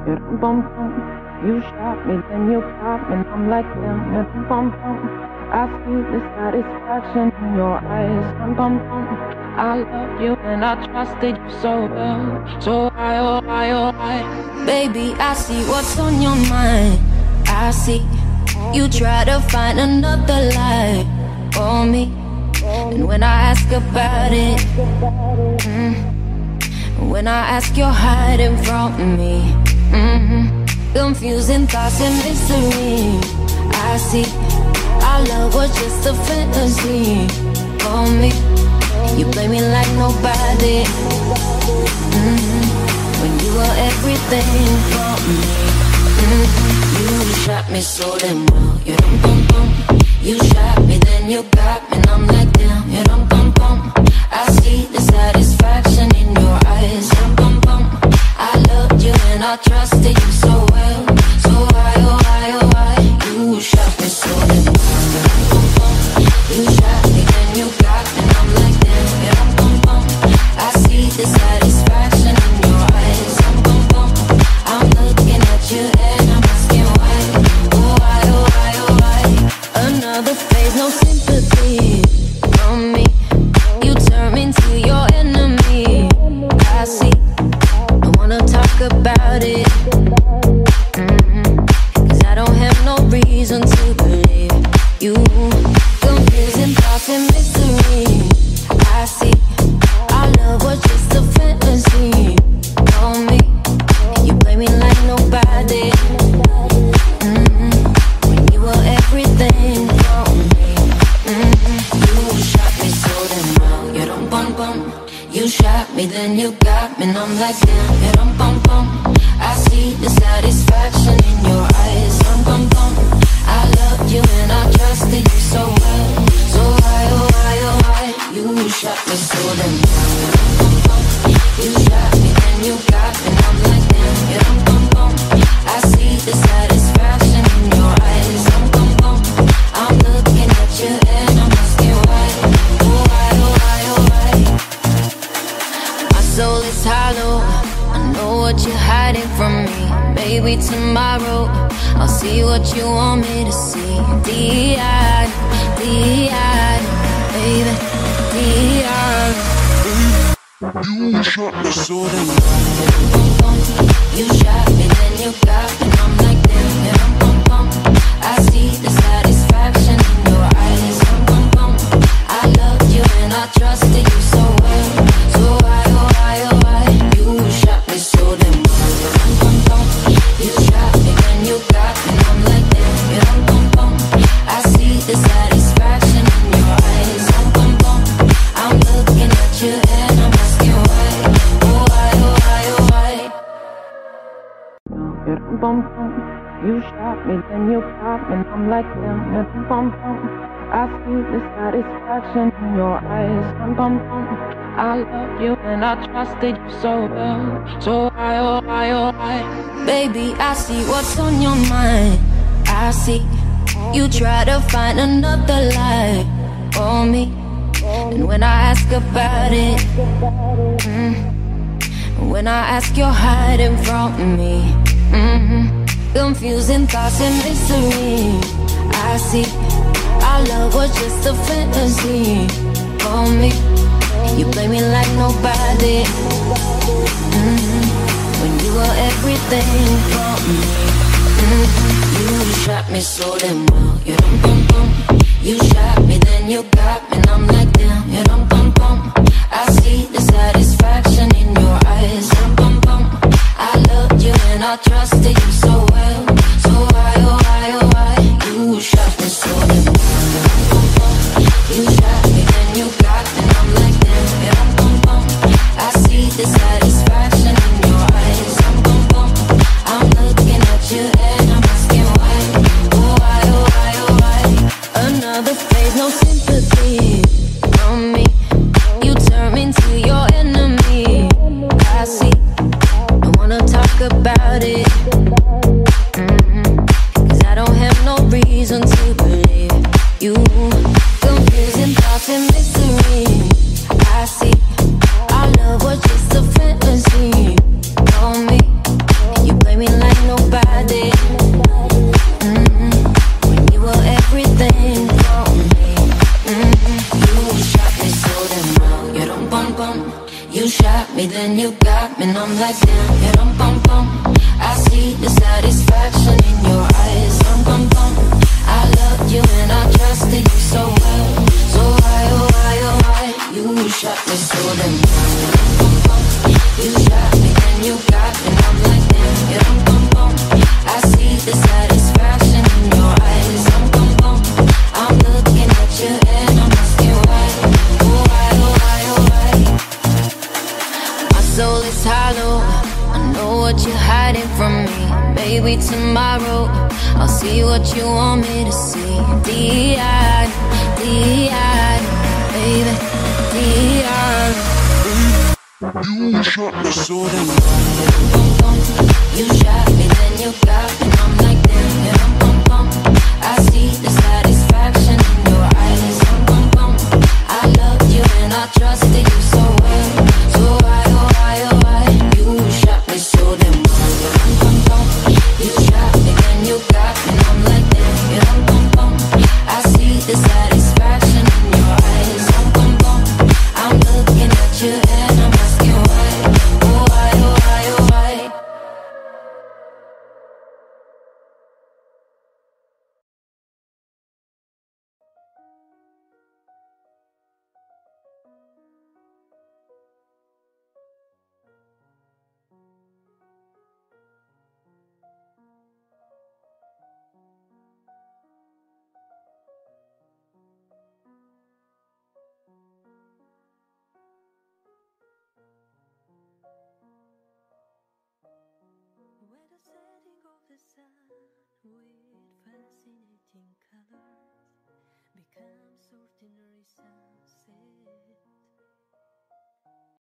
You bum bum. You shot me, then you pop me, and I'm like damn. You bum bum. I see the satisfaction in your eyes. Bum bum bum. I love you and I trusted you so well. So I, oh I, oh I. Baby, I see what's on your mind. I see you try to find another lie for me. And when I ask about it, when I ask, you're hiding from me. Confusing thoughts and mystery. I see our love was just a fantasy for me. You play me like nobody. When you were everything for me. You shot me so damn well. You dum bum bum. You shot me, then you got me, and I'm like damn. You dum bum bum. I see the satisfaction in your eyes. Dum bum bum. I loved you and I trusted you so well. So why, oh why, oh why? You shot me so damn well. You dum bum bum. You shot me, then you got me, and I'm like damn. You dum bum bum. I see the satisfaction in your eyes. Dum bum bum. I'm looking at you and I'm asking why. Oh why, oh why, oh why? Another phase, no sympathy from me. You turn me into your enemy. I see. I wanna talk about it. Cause I don't have no reason to believe you. Confusing thoughts and mystery. I see. Our love was just a fantasy for me. You play me like nobody. When you were everything for me. You shot me so damn well. You dum bum bum. You shot me, then you got me, and I'm like damn. You dum bum bum. I see the satisfaction in your eyes. Dum bum bum. I loved you and I trusted you so well. So why, oh why, oh why? You shot me so damn well. You dum bum bum. You shot me, then you got me, and I'm like damn. You dum bum bum. I see the satisfaction in your eyes. Dum bum bum. I'm looking at you and I'm asking why. Oh why, oh why, oh why? My soul is hollow. I know what you're hiding from me. Maybe tomorrow I'll see what you want me to see. D.I., D.I., baby, D.I. You shot me so damn well. You shot me, then you got me, and I'm like damn. Yeah, bum bum bum. I see the satisfaction in your eyes. Bum bum bum. I loved you and I trusted you so well. So why, oh why, oh why? You shot me so damn well. Bum bum bum. You shot me, then you got me, and I'm like damn. Yeah, bum bum bum. I see the satisfaction in your eyes. Bum bum bum. I'm looking at you and I'm asking why. Oh why, oh why, oh why? You bum bum. You shot me, then you pop me, and I'm like damn. You bum bum. I see the satisfaction in your eyes. Bum bum bum. I love you and I trusted you so well. So I, oh I, oh I. Baby, I see what's on your mind. I see you try to find another lie for me. And when I ask about it, when I ask, you're hiding from me. Confusing thoughts and mystery. I see our love was just a fantasy for me. You play me like nobody. When you were everything for me. You shot me so damn well. You dum bum bum. You shot me, then you got me, and I'm like damn. You dum bum bum. I see the satisfaction in your eyes. Dum bum bum. I loved you and I trusted you so well. So why, oh why, oh why? You shot me so damn well. You dum bum bum. You shot me, then you got me, and I'm like damn. You dum bum bum. I see the satisfaction in your eyes. Dum bum bum. I'm looking at you and I'm asking why. Oh why, oh why, oh why? Another phase, no sympathy from me. You turn me into your enemy. I see. I wanna talk about it. Cause I don't have no reason to believe you. Confusing thoughts and mystery. I see. Our love was just a fantasy for me. You play me like hiding from me? Maybe tomorrow I'll see what you want me to see. D.I., D.I., baby, D.I. You shot me so damn. You shot me, then you got me, and I'm like damn, yeah, bum bum. I see the satisfaction in your eyes, bum bum. I love you and I trusted you so well, so why, oh why, oh why? You shot me so damn well, bum bum. You shot me, then you got me, and I'm like damn, yeah, bum bum. I see the satisfaction in your eyes, bum bum. I'm looking at you and I'm asking why, oh why, oh why, oh why? Where the setting of the sun with fascinating colors becomes ordinary sun.